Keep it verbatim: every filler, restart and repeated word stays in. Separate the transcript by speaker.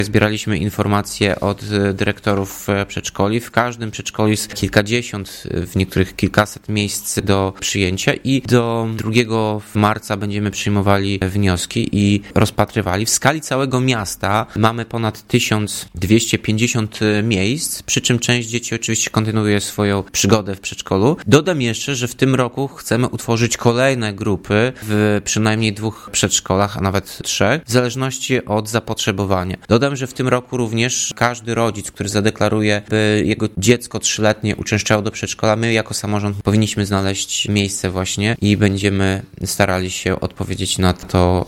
Speaker 1: Zbieraliśmy informacje od dyrektorów przedszkoli. W każdym przedszkolu jest kilkadziesiąt, w niektórych kilkaset miejsc do przyjęcia i do drugiego marca będziemy przyjmowali wnioski i rozpatrywali. W skali całego miasta mamy ponad tysiąc dwieście pięćdziesiąt miejsc, przy czym część dzieci oczywiście kontynuuje swoją przygodę w przedszkolu. Dodam jeszcze, że w tym roku chcemy utworzyć kolejne grupy w przynajmniej dwóch przedszkolach, a nawet trzech, w zależności od zapotrzebowania. Dodam, że w tym roku również każdy rodzic, który zadeklaruje, by jego dziecko trzyletnie uczęszczało do przedszkola, my jako samorząd powinniśmy znaleźć miejsce właśnie i będziemy starali się odpowiedzieć na to